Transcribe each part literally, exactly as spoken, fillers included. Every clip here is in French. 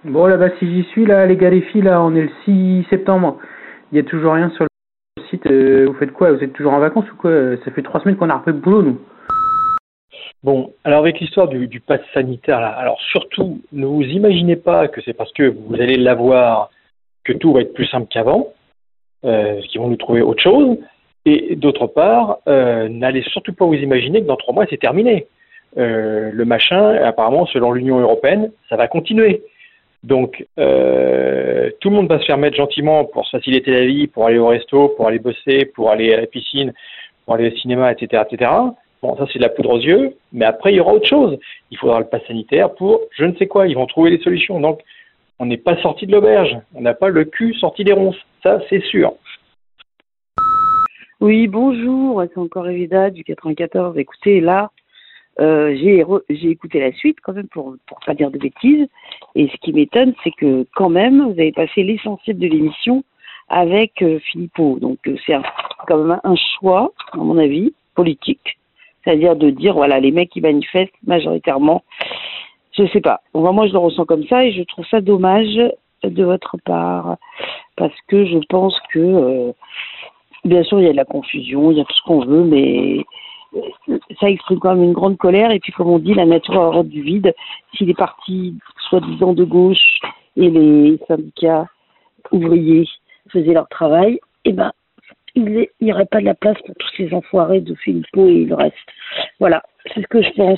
Bon, là-bas, si j'y suis, là, les gars, les filles, là, on est le six septembre. Il n'y a toujours rien sur le site. Euh, vous faites quoi? Vous êtes toujours en vacances ou quoi? Ça fait trois semaines qu'on a repris le boulot, nous. Bon, alors avec l'histoire du, du pass sanitaire, là, alors surtout, ne vous imaginez pas que c'est parce que vous allez l'avoir que tout va être plus simple qu'avant, euh, qu'ils vont nous trouver autre chose. Et d'autre part, euh, n'allez surtout pas vous imaginer que dans trois mois, c'est terminé. Euh, le machin, apparemment, selon l'Union européenne, ça va continuer. Donc, euh, tout le monde va se faire mettre gentiment pour se faciliter la vie, pour aller au resto, pour aller bosser, pour aller à la piscine, pour aller au cinéma, et cetera, et cetera. Bon, ça, c'est de la poudre aux yeux, mais après, il y aura autre chose. Il faudra le pass sanitaire pour je ne sais quoi. Ils vont trouver des solutions. Donc, on n'est pas sorti de l'auberge. On n'a pas le cul sorti des ronces. Ça, c'est sûr. Oui, bonjour, c'est encore Evida du quatre-vingt-quatorze. Écoutez, là, euh, j'ai, re- j'ai écouté la suite quand même pour pour pas dire de bêtises. Et ce qui m'étonne, c'est que quand même, vous avez passé l'essentiel de l'émission avec euh, Philippot. Donc euh, c'est un- quand même un choix, à mon avis, politique. C'est-à-dire de dire, voilà, les mecs qui manifestent majoritairement, je sais pas. Bon, moi, je le ressens comme ça et je trouve ça dommage de votre part. Parce que je pense que... euh, bien sûr, il y a de la confusion, il y a tout ce qu'on veut, mais ça exprime quand même une grande colère. Et puis, comme on dit, la nature a horreur du vide. Si les partis, soi-disant de gauche, et les syndicats ouvriers faisaient leur travail, eh ben, il n'y aurait pas de la place pour tous ces enfoirés de Philippot et le reste. Voilà, c'est ce que je pense.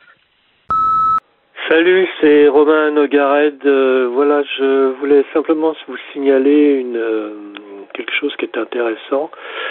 Salut, c'est Romain Nogared. Euh, voilà, je voulais simplement vous signaler une euh, quelque chose qui est intéressant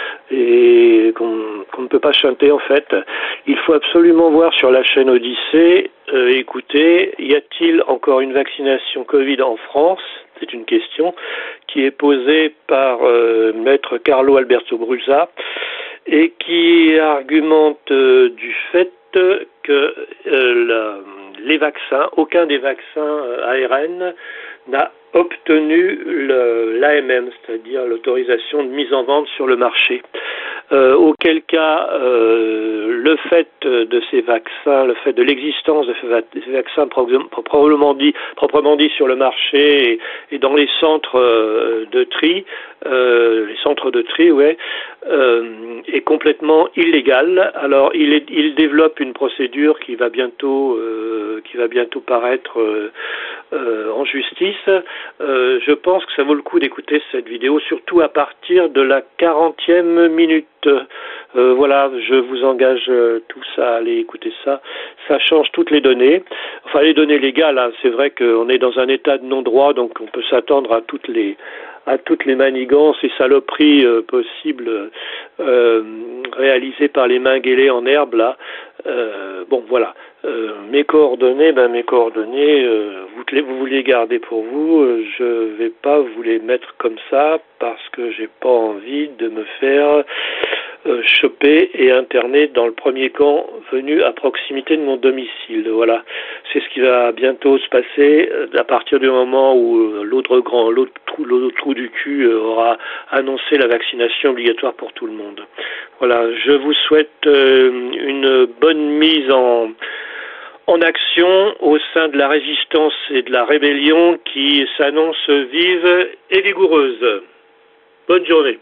et qu'on qu'on ne peut pas chanter en fait. Il faut absolument voir sur la chaîne Odyssée, euh, écoutez, y a-t-il encore une vaccination Covid en France? C'est une question qui est posée par euh, maître Carlo Alberto Brusa et qui argumente euh, du fait que euh, la, les vaccins, aucun des vaccins euh, A R N n'a obtenu l'A M M, c'est-à-dire l'autorisation de mise en vente sur le marché. Euh, auquel cas, euh, le fait de ces vaccins, le fait de l'existence de ces vaccins proprement dit, proprement dit sur le marché et, et dans les centres euh, de tri, euh, les centres de tri, ouais, euh, est complètement illégal. Alors, il, est, il développe une procédure qui va bientôt, euh, qui va bientôt paraître euh, euh, en justice. Euh, je pense que ça vaut le coup d'écouter cette vidéo, surtout à partir de la quarantième minute. Euh, voilà, je vous engage euh, tous à aller écouter ça. Ça change toutes les données. Enfin, les données légales, hein, c'est vrai qu'on est dans un état de non-droit, donc on peut s'attendre à toutes les à toutes les manigances et saloperies euh, possibles euh, réalisées par les mains guailées en herbe, là. Euh, bon, voilà. Euh, mes coordonnées, ben mes coordonnées, euh, vous, vous vous les gardez pour vous. Euh, je vais pas vous les mettre comme ça parce que j'ai pas envie de me faire euh, choper et interner dans le premier camp venu à proximité de mon domicile. Voilà, c'est ce qui va bientôt se passer euh, à partir du moment où euh, l'autre grand, l'autre trou, l'autre trou du cul euh, aura annoncé la vaccination obligatoire pour tout le monde. Voilà, je vous souhaite euh, une bonne mise en en action au sein de la résistance et de la rébellion qui s'annonce vive et vigoureuse. Bonne journée.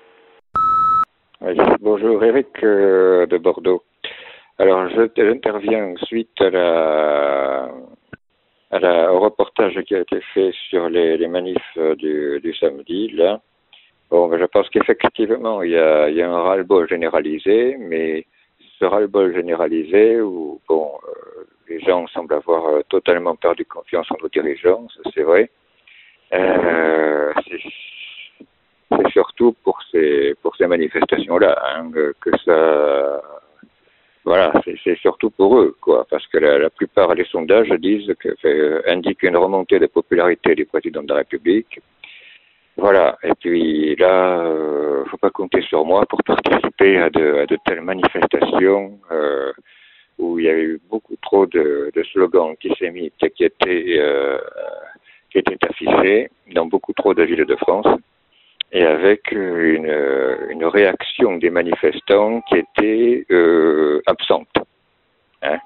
Oui, bonjour, Eric euh, de Bordeaux. Alors, je, j'interviens suite à la, à la, au reportage qui a été fait sur les, les manifs du, du samedi, là. Bon, ben, je pense qu'effectivement, il y a, il y a un ras-le-bol généralisé, mais ce ras-le-bol généralisé où, bon, euh, les gens semblent avoir euh, totalement perdu confiance en nos dirigeants, ça c'est vrai. Euh, c'est, c'est surtout pour ces pour ces manifestations-là hein, que ça, voilà, c'est, c'est surtout pour eux, quoi, parce que la, la plupart des sondages disent que euh, indiquent une remontée de popularité du président de la République. Voilà, et puis là, euh, faut pas compter sur moi pour participer à de, à de telles manifestations. Euh, où il y a eu beaucoup trop de, de slogans antisémites qui étaient, euh, qui étaient affichés dans beaucoup trop de villes de France, et avec une, une réaction des manifestants qui était euh, absente. Hein.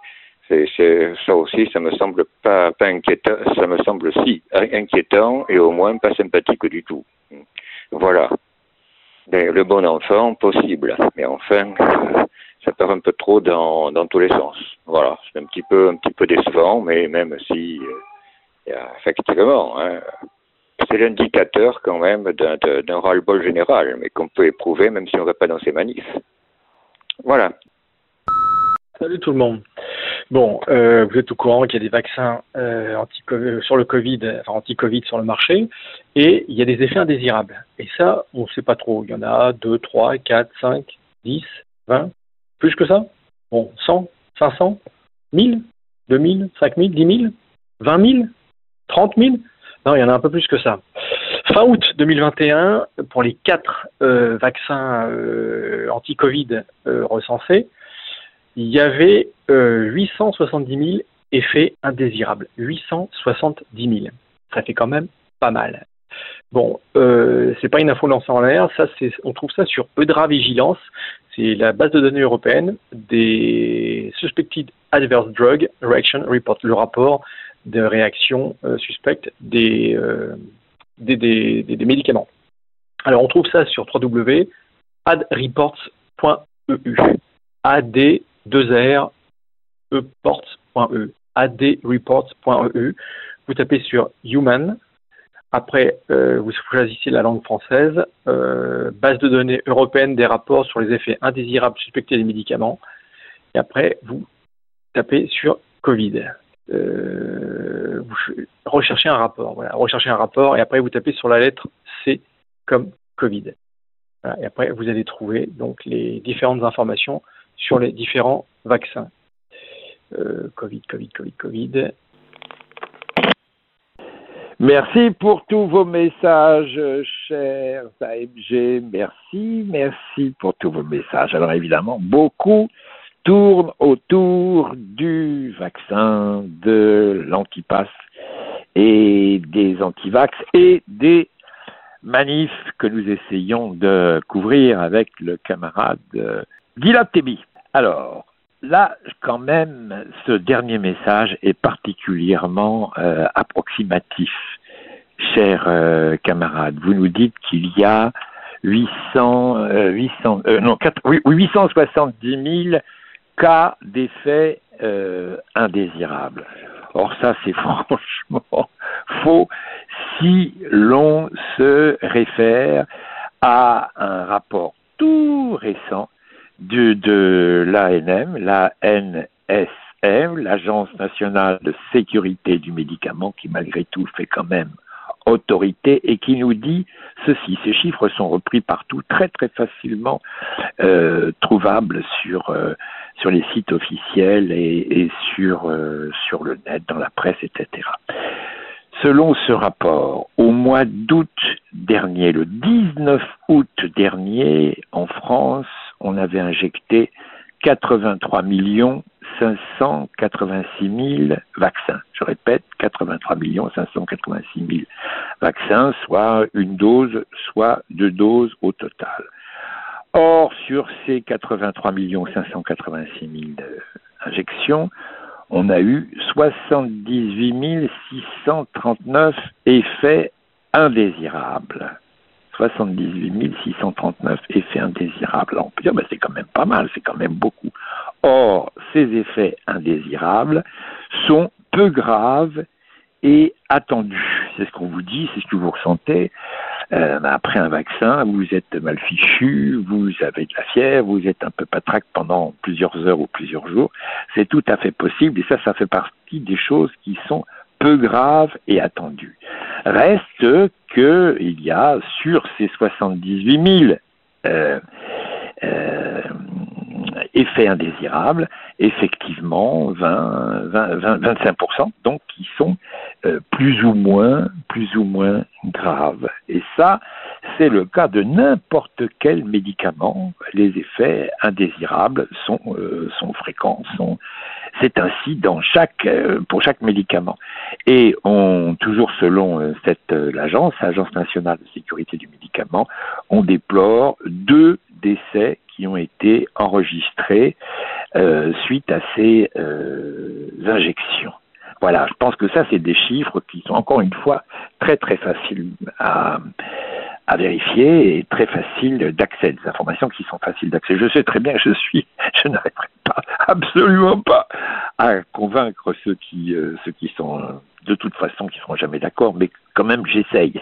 C'est, c'est, ça aussi, ça me semble pas, pas inquiétant, ça me semble si inquiétant et au moins pas sympathique du tout. Voilà. Mais le bon enfant, possible. Mais enfin, ça part un peu trop dans, dans tous les sens. Voilà. C'est un petit peu, un petit peu décevant, mais même si, euh, effectivement, hein, c'est l'indicateur quand même d'un, d'un ras-le-bol général, mais qu'on peut éprouver même si on ne va pas dans ces manifs. Voilà. Salut tout le monde. Bon, euh, vous êtes au courant qu'il y a des vaccins euh, anti sur le Covid, enfin anti-Covid sur le marché, et il y a des effets indésirables. Et ça, on ne sait pas trop. Il y en a deux, trois, quatre, cinq, dix, vingt, plus que ça. Bon, cent, cinq cents, mille, deux mille, cinq mille, dix mille, vingt mille, trente mille. Non, il y en a un peu plus que ça. Fin août deux mille vingt et un, pour les quatre euh, vaccins euh, anti-Covid euh, recensés, il y avait euh, huit cent soixante-dix mille effets indésirables. huit cent soixante-dix mille. Ça fait quand même pas mal. Bon, euh, c'est pas une info lancée en l'air, ça c'est, on trouve ça sur EUDRA Vigilance, c'est la base de données européenne des Suspected Adverse Drug Reaction Report, le rapport de réaction euh, suspecte des, euh, des, des, des, des médicaments. Alors on trouve ça sur w w w point adreports point e u. A D deux R eports.e, adreports point e u. Vous tapez sur Human. Après, euh, vous choisissez la langue française. Euh, base de données européenne des rapports sur les effets indésirables suspectés des médicaments. Et après, vous tapez sur Covid. Euh, vous recherchez un rapport. Voilà, recherchez un rapport et après vous tapez sur la lettre C comme Covid. Voilà, et après, vous allez trouver donc les différentes informations sur les différents vaccins. Euh, Covid, Covid, Covid, Covid. Merci pour tous vos messages, chers A M G. Merci, merci pour tous vos messages. Alors évidemment, beaucoup tournent autour du vaccin, de l'antipass et des antivax et des manifs que nous essayons de couvrir avec le camarade euh, Gilad Tebi. Alors, là, quand même, ce dernier message est particulièrement euh, approximatif, chers euh, camarades. Vous nous dites qu'il y a huit cents, euh, huit cents, euh, non, quatre, oui, huit cent soixante-dix mille cas d'effets euh, indésirables. Or, ça, c'est franchement faux si l'on se réfère à un rapport tout récent de, de l'A N M, l'A N S M, l'Agence nationale de sécurité du médicament, qui malgré tout fait quand même autorité et qui nous dit ceci. Ces chiffres sont repris partout, très très facilement euh, trouvables sur euh, sur les sites officiels et, et sur euh, sur le net, dans la presse, et cetera. Selon ce rapport, au mois d'août dernier, le dix-neuf août dernier, en France, on avait injecté quatre-vingt-trois millions cinq cent quatre-vingt-six mille vaccins. Je répète, quatre-vingt-trois millions cinq cent quatre-vingt-six mille vaccins, soit une dose, soit deux doses au total. Or, sur ces quatre-vingt-trois millions cinq cent quatre-vingt-six mille injections, on a eu soixante-dix-huit mille six cent trente-neuf effets indésirables. soixante-dix-huit mille six cent trente-neuf effets indésirables. On peut dire, ben, c'est quand même pas mal, c'est quand même beaucoup. Or, ces effets indésirables sont peu graves et attendus. C'est ce qu'on vous dit, c'est ce que vous ressentez. Euh, après un vaccin, vous êtes mal fichu, vous avez de la fièvre, vous êtes un peu patraque pendant plusieurs heures ou plusieurs jours. C'est tout à fait possible et ça, ça fait partie des choses qui sont peu graves et attendues. Reste que il y a sur ces soixante-dix-huit mille euh, euh, effets indésirables, effectivement vingt, vingt, vingt, vingt-cinq pour cent, donc qui sont euh, plus ou moins, plus ou moins graves. Et ça, c'est le cas de n'importe quel médicament. Les effets indésirables sont, euh, sont fréquents, sont, c'est ainsi dans chaque, euh, pour chaque médicament. Et on, toujours selon euh, cette, euh, l'agence, l'Agence nationale de sécurité du médicament, on déplore deux décès qui ont été enregistrés euh, suite à ces euh, injections. Voilà, je pense que ça, c'est des chiffres qui sont encore une fois très très faciles à, à vérifier et très faciles d'accès, des informations qui sont faciles d'accès. Je sais très bien que je suis, je n'arriverai pas, absolument pas, à convaincre ceux qui, euh, ceux qui sont, euh, de toute façon, qui ne seront jamais d'accord, mais quand même, j'essaye.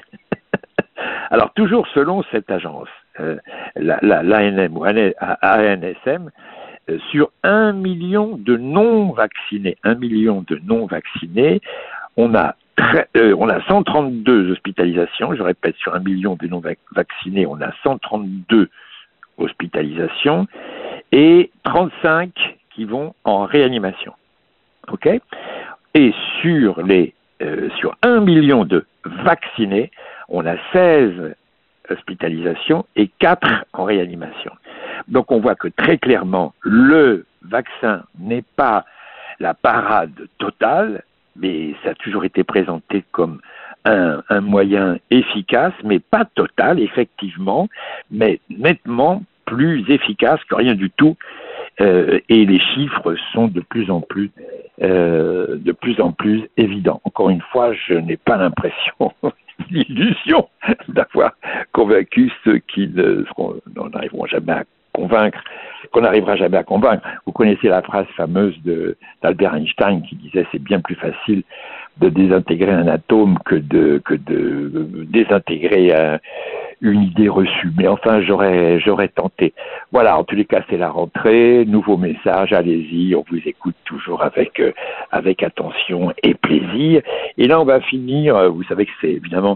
Alors, toujours selon cette agence, euh, la, la, l'A N M ou A N S M, euh, sur un million de non-vaccinés, un million de non-vaccinés, on a, très, euh, on a cent trente-deux hospitalisations. Je répète, sur un million de non-vaccinés, on a cent trente-deux hospitalisations et trente-cinq qui vont en réanimation. Ok ? Et sur les, euh, sur un million de vaccinés, on a seize hospitalisations et quatre en réanimation. Donc on voit que très clairement, le vaccin n'est pas la parade totale, mais ça a toujours été présenté comme un, un moyen efficace, mais pas total, effectivement, mais nettement plus efficace que rien du tout. Euh, et les chiffres sont de plus en plus, euh, de plus en plus évidents. Encore une fois, je n'ai pas l'impression, l'illusion d'avoir convaincu ceux qui ne seront, n'arriveront jamais à convaincre, qu'on n'arrivera jamais à convaincre. Vous connaissez la phrase fameuse de, d'Albert Einstein qui disait c'est bien plus facile de désintégrer un atome que de, que de, de désintégrer un, une idée reçue. Mais enfin, j'aurais, j'aurais tenté. Voilà, en tous les cas, c'est la rentrée, nouveau message, allez-y, on vous écoute toujours avec, euh, avec attention et plaisir. Et là, on va finir, euh, vous savez que c'est évidemment,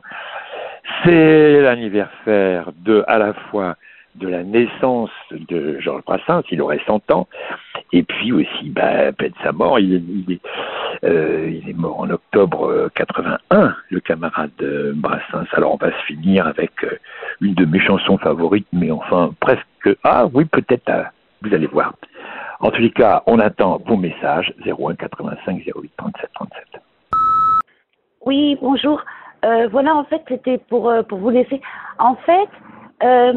c'est l'anniversaire de, à la fois, de la naissance de Georges Brassens, il aurait cent ans, et puis aussi, ben, de sa mort, il, il, est, euh, il est mort en octobre quatre-vingt-un, le camarade Brassens. Alors on va se finir avec euh, une de mes chansons favorites, mais enfin presque, ah oui, peut-être, euh, vous allez voir. En tous les cas, on attend vos messages, zéro un quatre-vingt-cinq zéro huit trente-sept trente-sept. Oui, bonjour. Euh, voilà, en fait, c'était pour, euh, pour vous laisser. En fait, euh,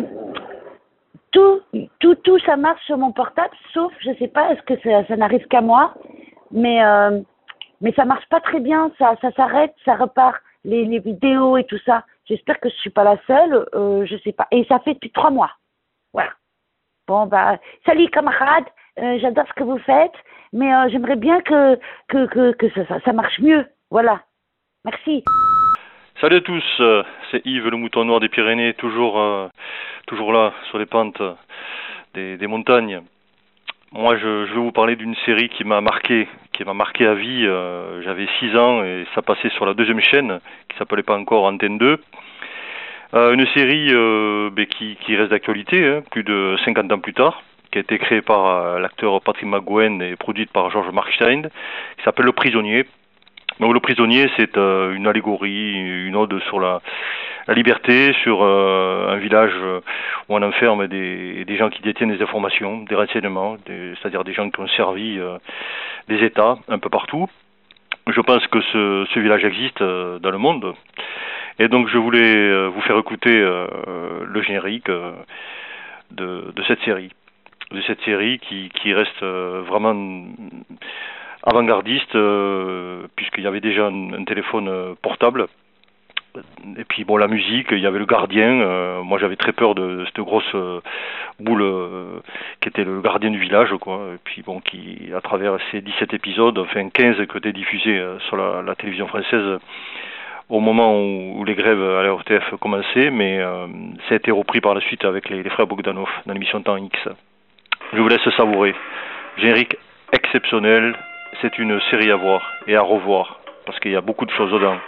Tout, tout, tout, ça marche sur mon portable, sauf, je sais pas, est-ce que ça, ça n'arrive qu'à moi, mais, euh, mais ça marche pas très bien, ça, ça s'arrête, ça repart, les, les vidéos et tout ça. J'espère que je suis pas la seule, euh, je sais pas. Et ça fait depuis trois mois. Voilà. Bon, bah, salut camarades, euh, j'adore ce que vous faites, mais euh, j'aimerais bien que, que, que, que ça, ça, ça marche mieux. Voilà. Merci. Salut à tous, c'est Yves le mouton noir des Pyrénées, toujours, euh, toujours là, sur les pentes des, des montagnes. Moi, je, je vais vous parler d'une série qui m'a marqué, qui m'a marqué à vie. Euh, j'avais six ans et ça passait sur la deuxième chaîne, qui s'appelait pas encore Antenne deux. Euh, une série euh, ben, qui, qui reste d'actualité, hein, plus de cinquante ans plus tard, qui a été créée par euh, l'acteur Patrick McGoohan et produite par George Markstein, qui s'appelle Le Prisonnier. Donc Le Prisonnier, c'est euh, une allégorie, une ode sur la, la liberté, sur euh, un village où on enferme des, des gens qui détiennent des informations, des renseignements, des, c'est-à-dire des gens qui ont servi euh, des États un peu partout. Je pense que ce, ce village existe euh, dans le monde. Et donc je voulais euh, vous faire écouter euh, le générique euh, de, de cette série. De cette série qui, qui reste euh, vraiment avant-gardiste, euh, puisqu'il y avait déjà un, un téléphone euh, portable. Et puis bon, la musique, il y avait le gardien. Euh, moi, j'avais très peur de, de cette grosse euh, boule euh, qui était le gardien du village, quoi. Et puis bon, qui, à travers ces dix-sept épisodes, enfin quinze qui étaient diffusés euh, sur la, la télévision française au moment où, où les grèves à la R T F commençaient, mais euh, ça a été repris par la suite avec les, les frères Bogdanov dans l'émission Temps X. Je vous laisse savourer. Générique exceptionnel. C'est une série à voir et à revoir, parce qu'il y a beaucoup de choses dedans.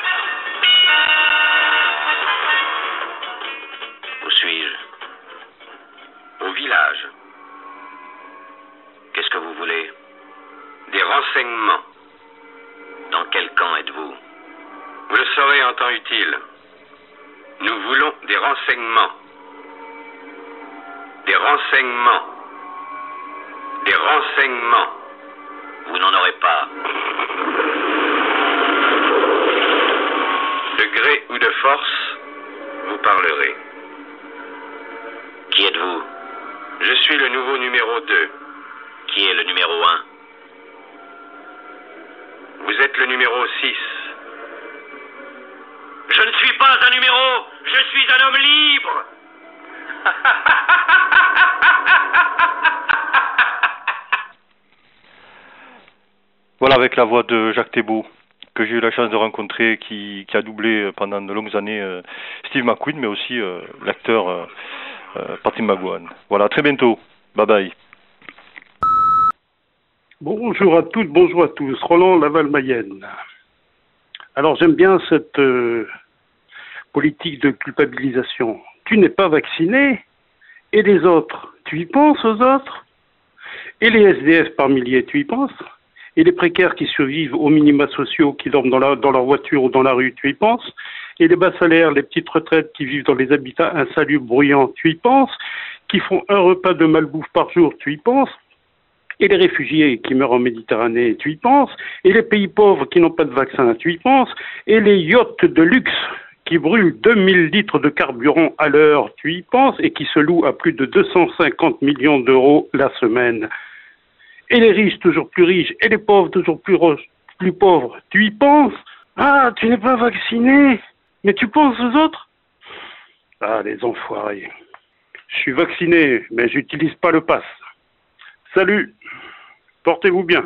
Où suis-je? Au village. Qu'est-ce que vous voulez? Des renseignements. Dans quel camp êtes-vous? Vous le saurez en temps utile. Nous voulons des renseignements. Des renseignements. Des renseignements. Vous n'en aurez pas. De gré ou de force, vous parlerez. Qui êtes-vous? Je suis le nouveau numéro deux. Qui est le numéro un? Vous êtes le numéro six. Je ne suis pas un numéro, je suis un homme libre. Voilà, avec la voix de Jacques Thébault, que j'ai eu la chance de rencontrer, qui, qui a doublé pendant de longues années euh, Steve McQueen, mais aussi euh, l'acteur euh, euh, Patty McGowan. Voilà, à très bientôt. Bye bye. Bonjour à toutes, bonjour à tous. Roland Laval-Mayenne. Alors j'aime bien cette euh, politique de culpabilisation. Tu n'es pas vacciné, et les autres, tu y penses aux autres? Et les S D F par milliers, tu y penses? Et les précaires qui survivent aux minima sociaux, qui dorment dans, la, dans leur voiture ou dans la rue, tu y penses? Et les bas salaires, les petites retraites qui vivent dans les habitats insalubres, bruyants, tu y penses? Qui font un repas de malbouffe par jour, tu y penses? Et les réfugiés qui meurent en Méditerranée, tu y penses? Et les pays pauvres qui n'ont pas de vaccin, tu y penses? Et les yachts de luxe qui brûlent deux mille litres de carburant à l'heure, tu y penses? Et qui se louent à plus de deux cent cinquante millions d'euros la semaine. Et les riches toujours plus riches, et les pauvres toujours plus, plus pauvres, tu y penses? Ah, tu n'es pas vacciné, mais tu penses aux autres? Ah, les enfoirés. Je suis vacciné, mais j'utilise pas le pass. Salut, portez-vous bien.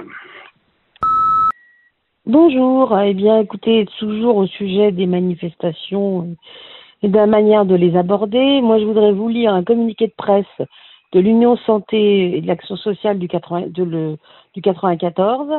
Bonjour, eh bien écoutez, toujours au sujet des manifestations et de la manière de les aborder, moi je voudrais vous lire un communiqué de presse de l'Union Santé et de l'Action Sociale du, quatre-vingts, de le, du quatre-vingt-quatorze,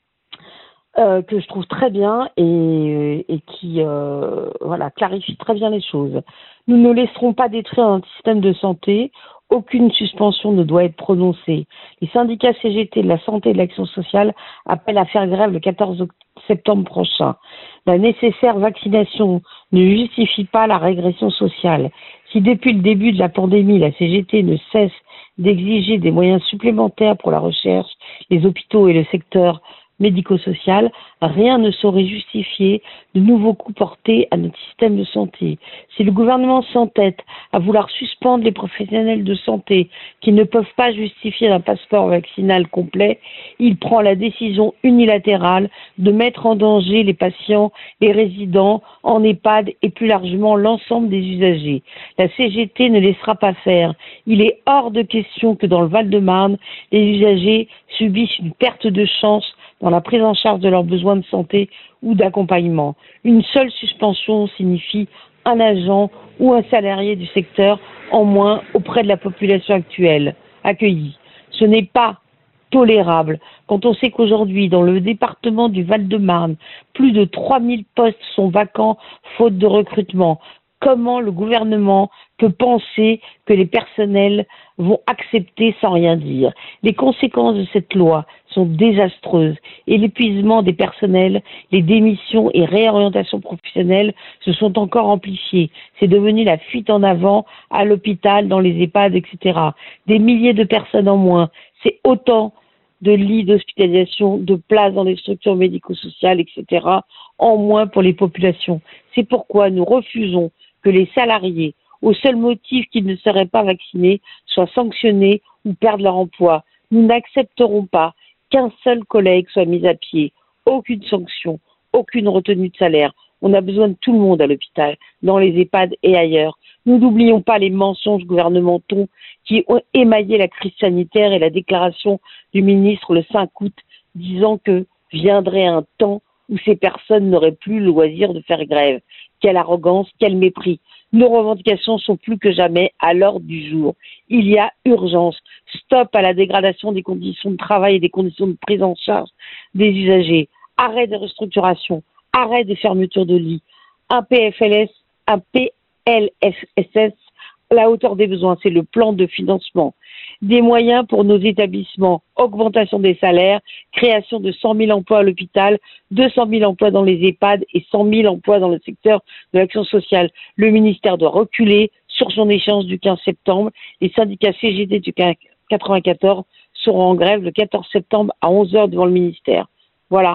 euh, que je trouve très bien et, et qui euh, voilà, clarifie très bien les choses. Nous ne laisserons pas détruire un système de santé. Aucune suspension ne doit être prononcée. Les syndicats C G T de la santé et de l'action sociale appellent à faire grève le quatorze septembre prochain. La nécessaire vaccination ne justifie pas la régression sociale. Si depuis le début de la pandémie, la C G T ne cesse d'exiger des moyens supplémentaires pour la recherche, les hôpitaux et le secteur médico-social, rien ne saurait justifier de nouveaux coups portés à notre système de santé. Si le gouvernement s'entête à vouloir suspendre les professionnels de santé qui ne peuvent pas justifier d'un passeport vaccinal complet, il prend la décision unilatérale de mettre en danger les patients, les résidents en EHPAD et plus largement l'ensemble des usagers. La C G T ne laissera pas faire. Il est hors de question que dans le Val-de-Marne, les usagers subissent une perte de chance dans la prise en charge de leurs besoins de santé ou d'accompagnement. Une seule suspension signifie un agent ou un salarié du secteur en moins auprès de la population actuelle accueillie. Ce n'est pas tolérable quand on sait qu'aujourd'hui, dans le département du Val-de-Marne, plus de trois mille postes sont vacants faute de recrutement. Comment le gouvernement peut penser que les personnels vont accepter sans rien dire? Les conséquences de cette loi sont désastreuses et l'épuisement des personnels, les démissions et réorientations professionnelles se sont encore amplifiées. C'est devenu la fuite en avant à l'hôpital, dans les EHPAD, et cetera. Des milliers de personnes en moins, c'est autant de lits d'hospitalisation, de places dans les structures médico-sociales, et cetera, en moins pour les populations. C'est pourquoi nous refusons que les salariés, au seul motif qu'ils ne seraient pas vaccinés, soient sanctionnés ou perdent leur emploi. Nous n'accepterons pas qu'un seul collègue soit mis à pied. Aucune sanction, aucune retenue de salaire. On a besoin de tout le monde à l'hôpital, dans les EHPAD et ailleurs. Nous n'oublions pas les mensonges gouvernementaux qui ont émaillé la crise sanitaire et la déclaration du ministre le cinq août disant que viendrait un temps où ces personnes n'auraient plus le loisir de faire grève. Quelle arrogance, quel mépris. Nos revendications sont plus que jamais à l'ordre du jour. Il y a urgence. Stop à la dégradation des conditions de travail et des conditions de prise en charge des usagers. Arrêt des restructurations. Arrêt des fermetures de lits. Un P F L S, un P L F S à la hauteur des besoins. C'est le plan de financement. Des moyens pour nos établissements, augmentation des salaires, création de cent mille emplois à l'hôpital, deux cent mille emplois dans les EHPAD et cent mille emplois dans le secteur de l'action sociale. Le ministère doit reculer sur son échéance du quinze septembre. Les syndicats C G T du quatre-vingt-quatorze seront en grève le quatorze septembre à onze heures devant le ministère. Voilà.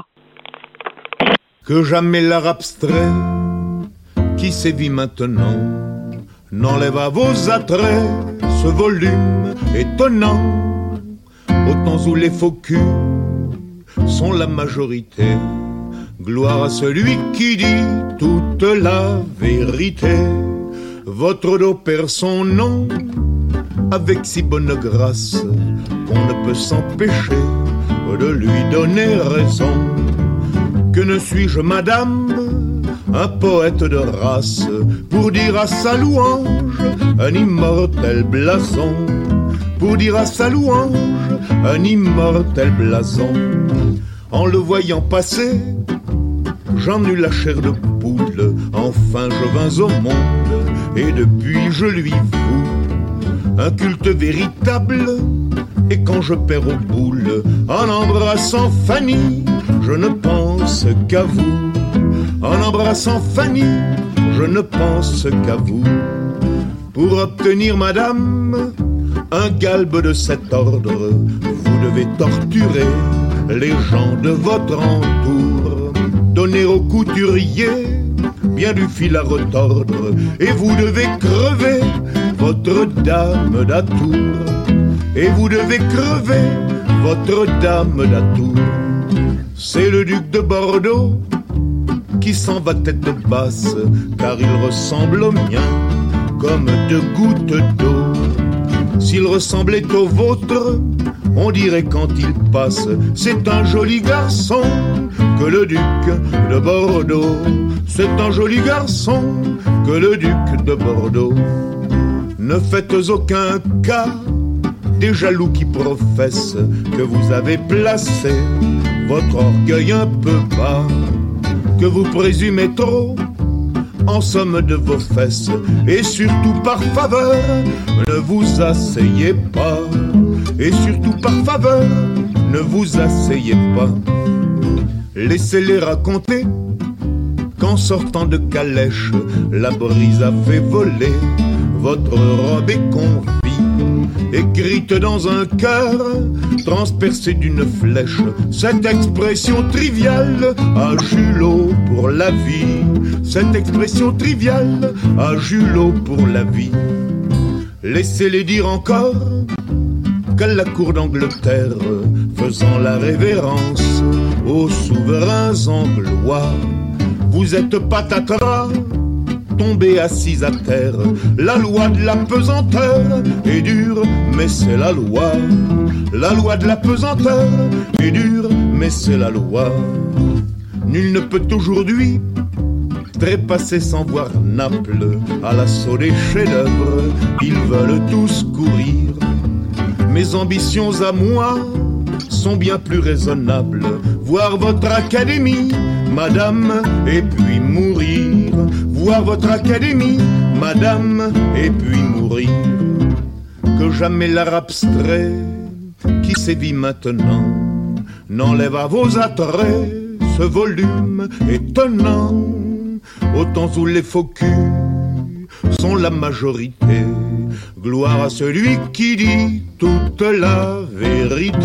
Que jamais l'art abstrait qui sévit maintenant n'enlève à vos attraits ce volume étonnant, au temps où les faux culs sont la majorité. Gloire à celui qui dit toute la vérité. Votre dos perd son nom avec si bonne grâce qu'on ne peut s'empêcher de lui donner raison. Que ne suis-je, madame, un poète de race, pour dire à sa louange un immortel blason, pour dire à sa louange un immortel blason. En le voyant passer, j'en eus la chair de poule, enfin je vins au monde, et depuis je lui voue un culte véritable. Et quand je perds aux boules, en embrassant Fanny, je ne pense qu'à vous. En embrassant Fanny, je ne pense qu'à vous. Pour obtenir, madame, un galbe de cet ordre, vous devez torturer les gens de votre entour, donner au couturier bien du fil à retordre, et vous devez crever votre dame d'atour. Et vous devez crever votre dame d'atour. C'est le duc de Bordeaux qui s'en va tête basse, car il ressemble au mien comme deux gouttes d'eau. S'il ressemblait au vôtre, on dirait quand il passe, c'est un joli garçon que le duc de Bordeaux. C'est un joli garçon que le duc de Bordeaux. Ne faites aucun cas des jaloux qui professent que vous avez placé votre orgueil un peu bas, que vous présumez trop en somme de vos fesses, et surtout par faveur ne vous asseyez pas, et surtout par faveur ne vous asseyez pas. Laissez-les raconter qu'en sortant de calèche, la brise a fait voler votre robe et confit, écrite dans un cœur transpercé d'une flèche. Cette expression triviale a Julot pour la vie. Cette expression triviale a Julot pour la vie. Laissez-les dire encore qu'à la cour d'Angleterre, faisant la révérence aux souverains anglois, vous êtes patatras, tombé assise à terre. La loi de la pesanteur est dure, mais c'est la loi. La loi de la pesanteur est dure, mais c'est la loi. Nul ne peut aujourd'hui trépasser sans voir Naples à l'assaut des chefs-d'œuvre. Ils veulent tous courir. Mes ambitions à moi sont bien plus raisonnables. Voir votre académie, madame, et puis mourir. Voir votre académie, madame, et puis mourir. Que jamais l'art abstrait qui sévit maintenant n'enlève à vos attraits ce volume étonnant. Au temps où les faux culs sont la majorité, gloire à celui qui dit toute la vérité.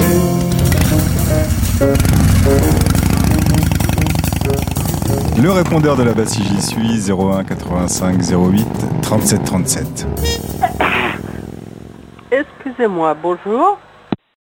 Le répondeur de la Bastille, j'y suis, zéro un quatre-vingt-cinq zéro huit trente-sept trente-sept. Excusez-moi, bonjour.